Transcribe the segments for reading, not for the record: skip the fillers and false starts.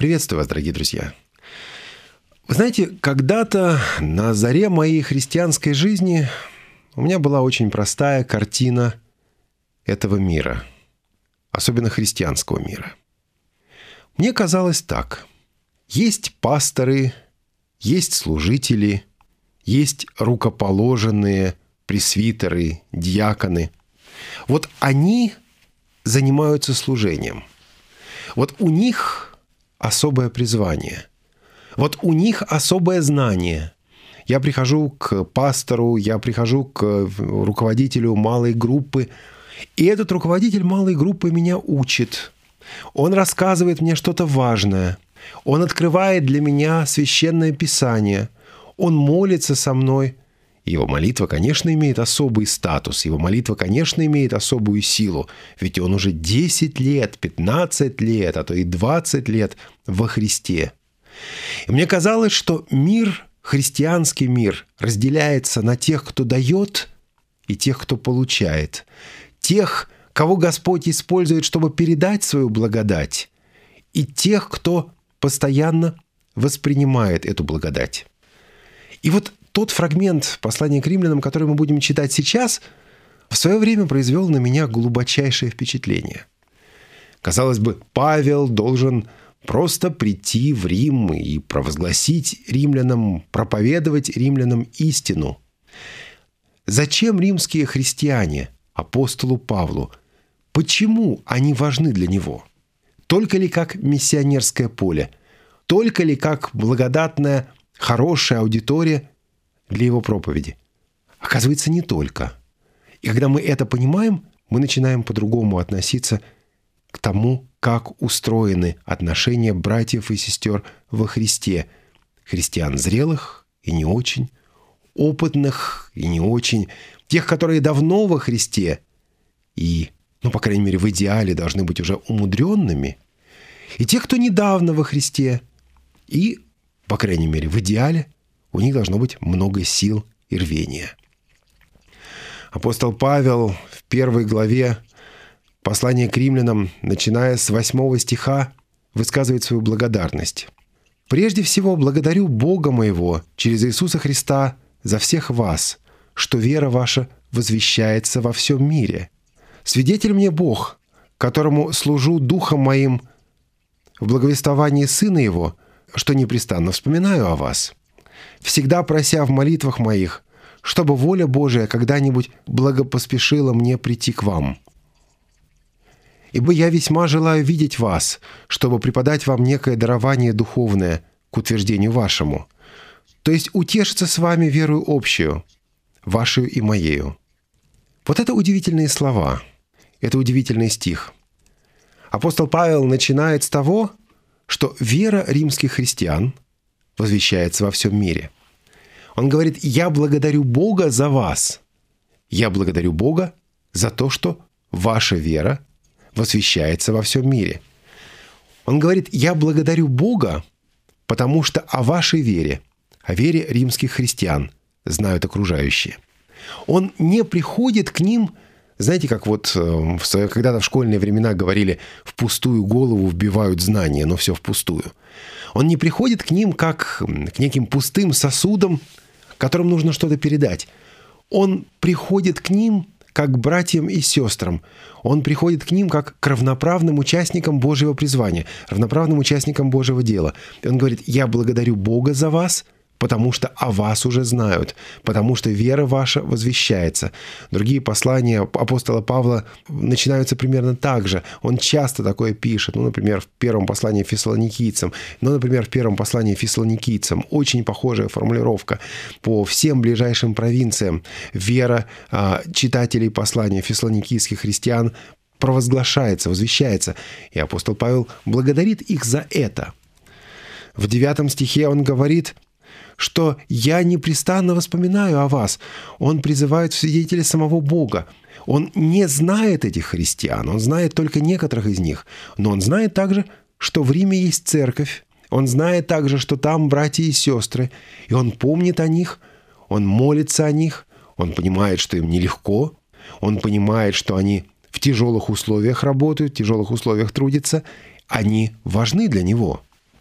Приветствую вас, дорогие друзья. Вы знаете, когда-то на заре моей христианской жизни у меня была очень простая картина этого мира, особенно христианского мира. Мне казалось так. Есть пасторы, есть служители, есть рукоположенные, пресвитеры, диаконы. Вот они занимаются служением. Вот у них особое призвание. Вот у них особое знание. Я прихожу к пастору, я прихожу к руководителю малой группы, и этот руководитель малой группы меня учит. Он рассказывает мне что-то важное. Он открывает для меня священное писание. Он молится со мной. Его молитва, конечно, имеет особый статус. Его молитва, конечно, имеет особую силу. Ведь он уже 10 лет, 15 лет, а то и 20 лет во Христе. И мне казалось, что мир, христианский мир, разделяется на тех, кто дает, и тех, кто получает. Тех, кого Господь использует, чтобы передать свою благодать, и тех, кто постоянно воспринимает эту благодать. И вот тот фрагмент послания к римлянам, который мы будем читать сейчас, в свое время произвел на меня глубочайшее впечатление. Казалось бы, Павел должен просто прийти в Рим и провозгласить римлянам, проповедовать римлянам истину. Зачем римские христиане апостолу Павлу? Почему они важны для него? Только ли как миссионерское поле? Только ли как благодатная, хорошая аудитория для его проповеди? Оказывается, не только. И когда мы это понимаем, мы начинаем по-другому относиться к тому, как устроены отношения братьев и сестер во Христе. Христиан зрелых и не очень, опытных и не очень, тех, которые давно во Христе и, по крайней мере, в идеале должны быть уже умудренными, и тех, кто недавно во Христе и, по крайней мере, в идеале у них должно быть много сил и рвения. Апостол Павел в 1 главе послания к римлянам, начиная с 8 стиха, высказывает свою благодарность. «Прежде всего благодарю Бога моего через Иисуса Христа за всех вас, что вера ваша возвещается во всем мире. Свидетель мне Бог, которому служу духом моим в благовествовании Сына Его, что непрестанно вспоминаю о вас, всегда прося в молитвах моих, чтобы воля Божия когда-нибудь благопоспешила мне прийти к вам. Ибо я весьма желаю видеть вас, чтобы преподать вам некое дарование духовное к утверждению вашему, то есть утешиться с вами верою общую, вашей и моею». Вот это удивительные слова, это удивительный стих. Апостол Павел начинает с того, что вера римских христиан возвещается во всем мире. Он говорит: «Я благодарю Бога за вас. Я благодарю Бога за то, что ваша вера возвещается во всем мире». Он говорит: «Я благодарю Бога, потому что о вашей вере, о вере римских христиан знают окружающие». Он не приходит к ним, знаете, как вот когда-то в школьные времена говорили: в пустую голову вбивают знания, но все впустую. Он не приходит к ним как к неким пустым сосудам, которым нужно что-то передать. Он приходит к ним как к братьям и сестрам. Он приходит к ним как к равноправным участникам Божьего призвания, равноправным участникам Божьего дела. И он говорит: «Я благодарю Бога за вас, потому что о вас уже знают, потому что вера ваша возвещается». Другие послания апостола Павла начинаются примерно так же. Он часто такое пишет. Например, в первом послании Фессалоникийцам. Например, в первом послании Фессалоникийцам. Очень похожая формулировка. По всем ближайшим провинциям вера читателей послания фессалоникийских христиан провозглашается, возвещается. И апостол Павел благодарит их за это. В 9 стихе он говорит, что «я непрестанно вспоминаю о вас». Он призывает в свидетели самого Бога. Он не знает этих христиан, он знает только некоторых из них. Но он знает также, что в Риме есть церковь. Он знает также, что там братья и сестры. И он помнит о них, он молится о них, он понимает, что им нелегко, он понимает, что они в тяжелых условиях работают, в тяжелых условиях трудятся. Они важны для него.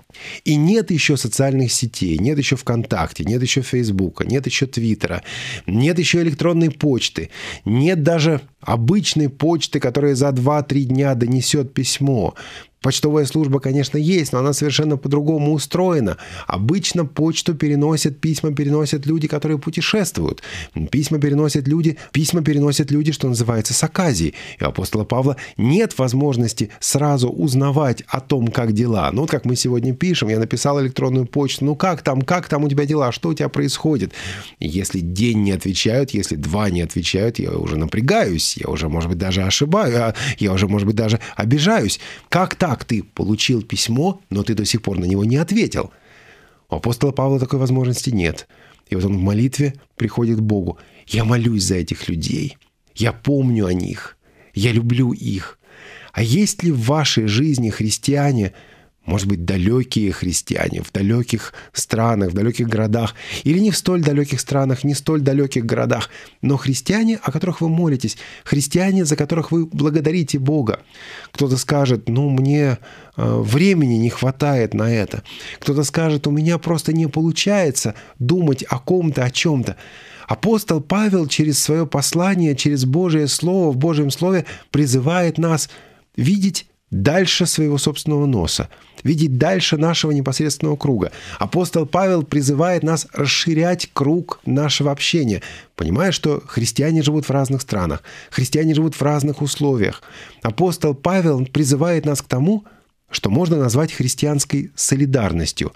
И нет еще социальных сетей, нет еще ВКонтакте, нет еще Фейсбука, нет еще Твиттера, нет еще электронной почты, нет даже обычной почты, которая за 2-3 дня донесет письмо. Почтовая служба, конечно, есть, но она совершенно по-другому устроена. Обычно почту письма переносят люди, которые путешествуют. Письма переносят люди, что называется, с оказией. И у апостола Павла нет возможности сразу узнавать о том, как дела. Ну, вот как мы сегодня пишем, я написал электронную почту, ну как там у тебя дела, что у тебя происходит? И если день не отвечают, если 2 не отвечают, я уже напрягаюсь, я уже, может быть, даже ошибаюсь, я уже, может быть, даже обижаюсь. Как так? Ты получил письмо, но ты до сих пор на него не ответил. У апостола Павла такой возможности нет. И вот он в молитве приходит к Богу. Я молюсь за этих людей. Я помню о них. Я люблю их. А есть ли в вашей жизни христиане, может быть, далекие христиане, в далеких странах, в далеких городах, или не в столь далеких странах, не в столь далеких городах, но христиане, о которых вы молитесь, христиане, за которых вы благодарите Бога? Кто-то скажет, мне времени не хватает на это. Кто-то скажет, у меня просто не получается думать о ком-то, о чем-то. Апостол Павел через свое послание, через Божие Слово, в Божьем Слове призывает нас видеть дальше своего собственного носа, видеть дальше нашего непосредственного круга. Апостол Павел призывает нас расширять круг нашего общения, понимая, что христиане живут в разных странах, христиане живут в разных условиях. Апостол Павел призывает нас к тому, что можно назвать христианской солидарностью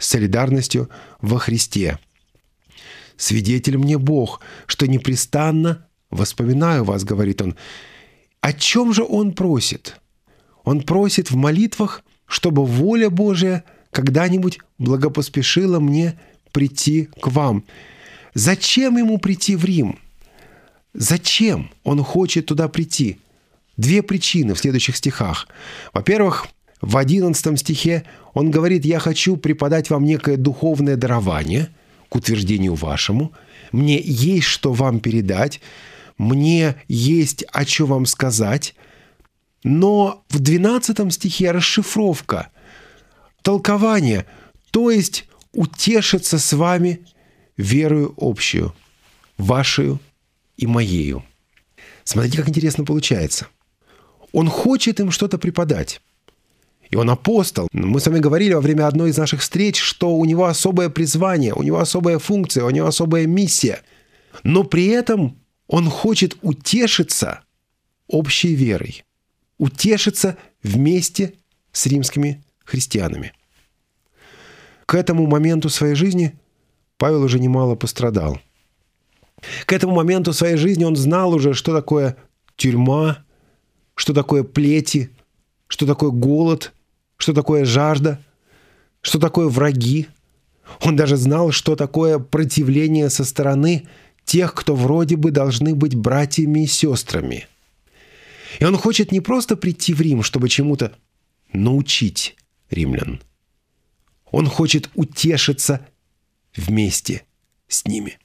во Христе. «Свидетель мне Бог, что непрестанно воспоминаю вас», — говорит он. О чем же он просит? Он просит в молитвах, чтобы воля Божия когда-нибудь благопоспешила мне прийти к вам. Зачем ему прийти в Рим? Зачем он хочет туда прийти? 2 причины в следующих стихах. Во-первых, в 11 стихе он говорит: «Я хочу преподать вам некое духовное дарование к утверждению вашему. Мне есть что вам передать, мне есть о чем вам сказать». Но в 12 стихе расшифровка, толкование, то есть утешиться с вами верою общую, вашею и моею. Смотрите, как интересно получается. Он хочет им что-то преподать. И он апостол. Мы с вами говорили во время одной из наших встреч, что у него особое призвание, у него особая функция, у него особая миссия. Но при этом он хочет утешиться общей верой. Утешиться вместе с римскими христианами. К этому моменту своей жизни Павел уже немало пострадал. К этому моменту своей жизни он знал уже, что такое тюрьма, что такое плети, что такое голод, что такое жажда, что такое враги. Он даже знал, что такое противление со стороны тех, кто вроде бы должны быть братьями и сестрами. И он хочет не просто прийти в Рим, чтобы чему-то научить римлян. Он хочет утешиться вместе с ними.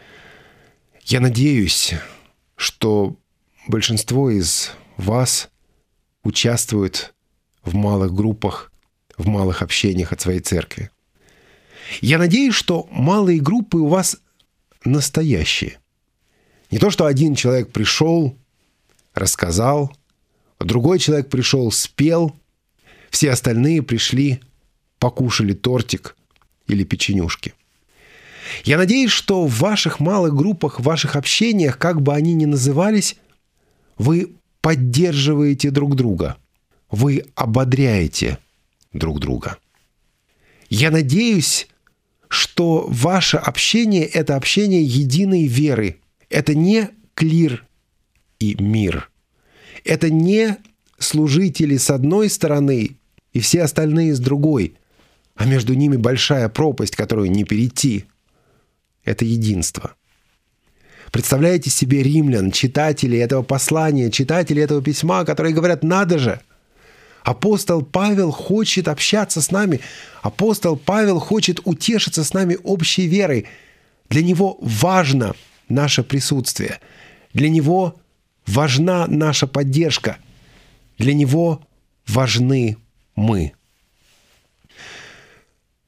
Я надеюсь, что большинство из вас участвует в малых группах, в малых общениях от своей церкви. Я надеюсь, что малые группы у вас настоящие. Не то, что один человек пришел, рассказал, другой человек пришел, спел, все остальные пришли, покушали тортик или печенюшки. Я надеюсь, что в ваших малых группах, в ваших общениях, как бы они ни назывались, вы поддерживаете друг друга, вы ободряете друг друга. Я надеюсь, что ваше общение – это общение единой веры. Это не клир и мир. Это не служители с одной стороны и все остальные с другой, а между ними большая пропасть, которую не перейти. Это единство. Представляете себе римлян, читателей этого послания, читателей этого письма, которые говорят: «Надо же! Апостол Павел хочет общаться с нами. Апостол Павел хочет утешиться с нами общей верой. Для него важно наше присутствие. Для него важна наша поддержка. Для него важны мы».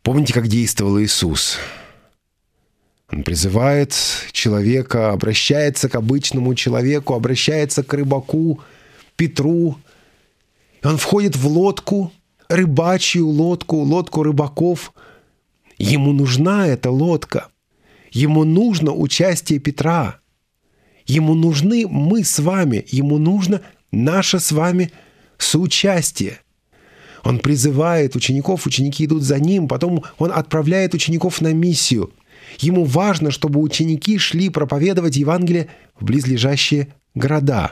Помните, как действовал Иисус? Он призывает человека, обращается к обычному человеку, обращается к рыбаку Петру. И он входит в лодку, рыбачью лодку рыбаков. Ему нужна эта лодка. Ему нужно участие Петра. Ему нужны мы с вами. Ему нужно наше с вами соучастие. Он призывает учеников, ученики идут за ним, потом он отправляет учеников на миссию. Ему важно, чтобы ученики шли проповедовать Евангелие в близлежащие города.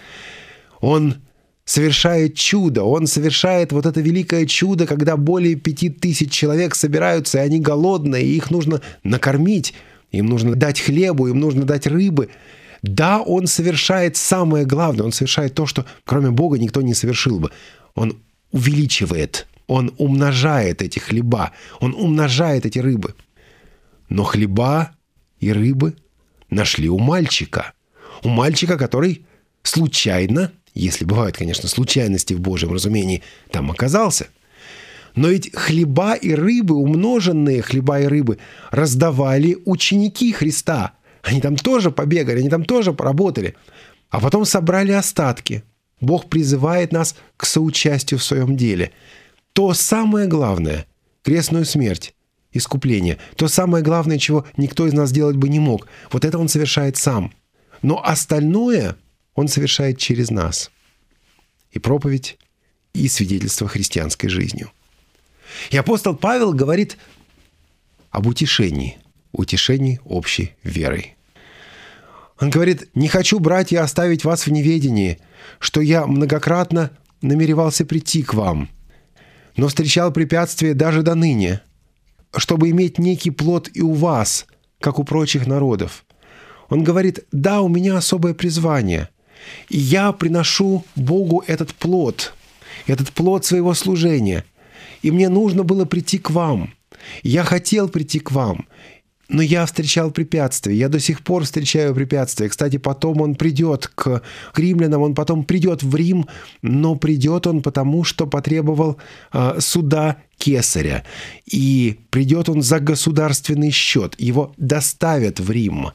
Он совершает чудо, он совершает вот это великое чудо, когда более 5000 человек собираются, и они голодные, и их нужно накормить, им нужно дать хлебу, им нужно дать рыбы. Да, он совершает самое главное, он совершает то, что кроме Бога никто не совершил бы. Он увеличивает, он умножает эти хлеба, он умножает эти рыбы. Но хлеба и рыбы нашли у мальчика, который случайно, если бывают, конечно, случайности в Божьем разумении, там оказался. Но ведь хлеба и рыбы, умноженные хлеба и рыбы, раздавали ученики Христа. Они там тоже побегали, они там тоже поработали. А потом собрали остатки. Бог призывает нас к соучастию в своем деле. То самое главное – крестную смерть, искупление. То самое главное, чего никто из нас сделать бы не мог. Вот это Он совершает сам. Но остальное Он совершает через нас. И проповедь, и свидетельство христианской жизнью. И апостол Павел говорит об утешении общей верой. Он говорит: «Не хочу, братья, оставить вас в неведении, что я многократно намеревался прийти к вам, но встречал препятствия даже до ныне, чтобы иметь некий плод и у вас, как у прочих народов». Он говорит: «Да, у меня особое призвание, и я приношу Богу этот плод своего служения, и мне нужно было прийти к вам. Я хотел прийти к вам, но я встречал препятствия, я до сих пор встречаю препятствия. Кстати, потом он придет к римлянам, он потом придет в Рим, но придет он потому, что потребовал суда Кесаря. И придет он за государственный счет, его доставят в Рим.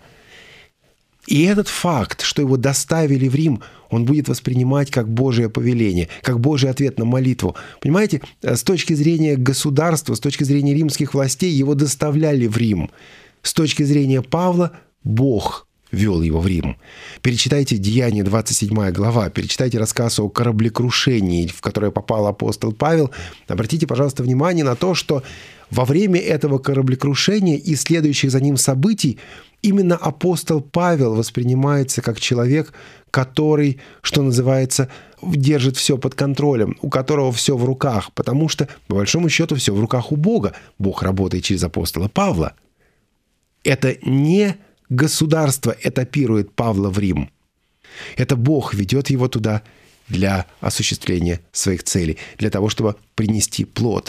И этот факт, что его доставили в Рим, он будет воспринимать как Божие повеление, как Божий ответ на молитву. Понимаете, с точки зрения государства, с точки зрения римских властей, его доставляли в Рим. С точки зрения Павла, Бог вел его в Рим. Перечитайте Деяния, 27 глава, перечитайте рассказ о кораблекрушении, в которое попал апостол Павел. Обратите, пожалуйста, внимание на то, что во время этого кораблекрушения и следующих за ним событий именно апостол Павел воспринимается как человек, который, что называется, держит все под контролем, у которого все в руках, потому что, по большому счету, все в руках у Бога. Бог работает через апостола Павла. Это не государство этапирует Павла в Рим. Это Бог ведет его туда для осуществления своих целей, для того, чтобы принести плод.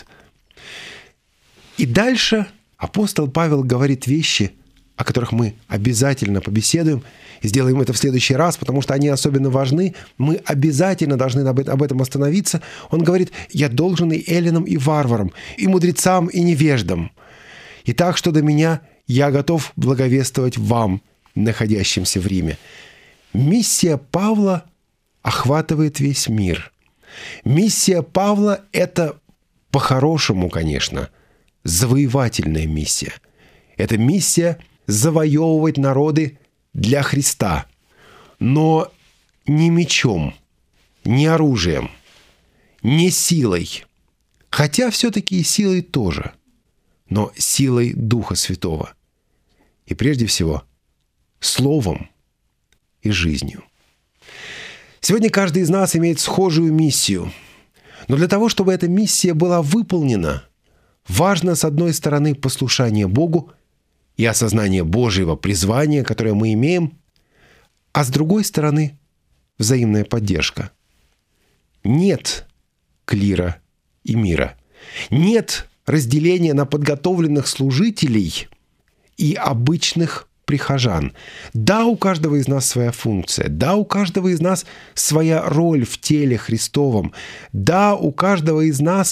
И дальше апостол Павел говорит вещи, о которых мы обязательно побеседуем, и сделаем это в следующий раз, потому что они особенно важны. Мы обязательно должны об этом остановиться. Он говорит: «Я должен и эллинам, и варварам, и мудрецам, и невеждам. И так, что до меня, я готов благовествовать вам, находящимся в Риме». Миссия Павла охватывает весь мир. Миссия Павла – это, по-хорошему, конечно, завоевательная миссия. Это миссия завоевывать народы для Христа, но не мечом, не оружием, не силой, хотя все-таки и силой тоже, но силой Духа Святого. И прежде всего, словом и жизнью. Сегодня каждый из нас имеет схожую миссию, но для того, чтобы эта миссия была выполнена, важно, с одной стороны, послушание Богу и осознание Божьего призвания, которое мы имеем, а с другой стороны, взаимная поддержка. Нет клира и мира. Нет разделения на подготовленных служителей и обычных прихожан. Да, у каждого из нас своя функция. Да, у каждого из нас своя роль в теле Христовом. Да, у каждого из нас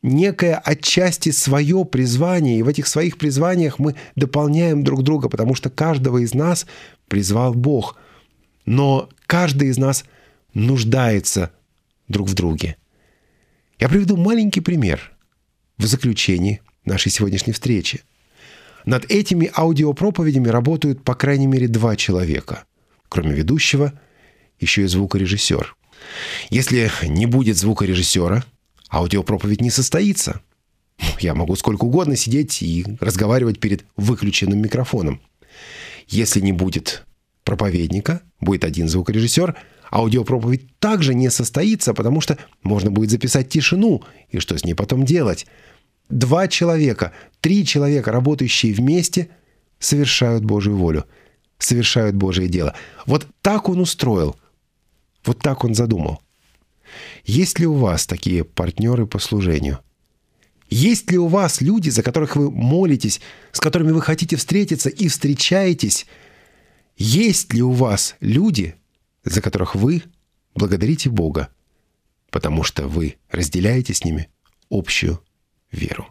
некое отчасти свое призвание, и в этих своих призваниях мы дополняем друг друга, потому что каждого из нас призвал Бог. Но каждый из нас нуждается друг в друге. Я приведу маленький пример в заключении нашей сегодняшней встречи. Над этими аудиопроповедями работают по крайней мере 2 человека. Кроме ведущего, еще и звукорежиссер. Если не будет звукорежиссера, аудиопроповедь не состоится. Я могу сколько угодно сидеть и разговаривать перед выключенным микрофоном. Если не будет проповедника, будет один звукорежиссер, аудиопроповедь также не состоится, потому что можно будет записать тишину, и что с ней потом делать? 2 человека, 3 человека, работающие вместе, совершают Божью волю, совершают Божие дело. Вот так Он устроил, вот так Он задумал. Есть ли у вас такие партнеры по служению? Есть ли у вас люди, за которых вы молитесь, с которыми вы хотите встретиться и встречаетесь? Есть ли у вас люди, за которых вы благодарите Бога, потому что вы разделяете с ними общую веру?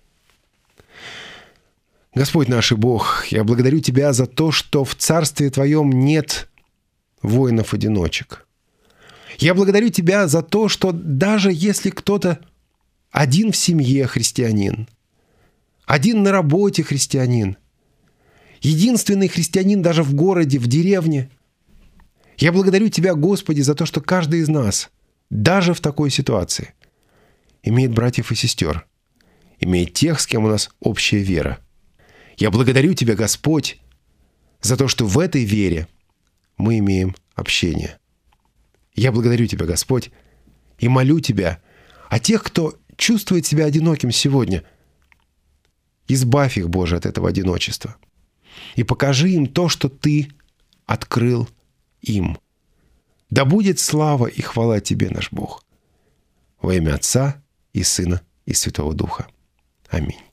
Господь наш и Бог, я благодарю Тебя за то, что в Царстве Твоем нет воинов-одиночек. Я благодарю Тебя за то, что даже если кто-то один в семье христианин, один на работе христианин, единственный христианин даже в городе, в деревне, я благодарю Тебя, Господи, за то, что каждый из нас, даже в такой ситуации, имеет братьев и сестер, имеет тех, с кем у нас общая вера. Я благодарю Тебя, Господь, за то, что в этой вере мы имеем общение. Я благодарю Тебя, Господь, и молю Тебя о тех, кто чувствует себя одиноким сегодня. Избавь их, Боже, от этого одиночества. И покажи им то, что Ты открыл им. Да будет слава и хвала Тебе, наш Бог. Во имя Отца и Сына и Святого Духа. Аминь.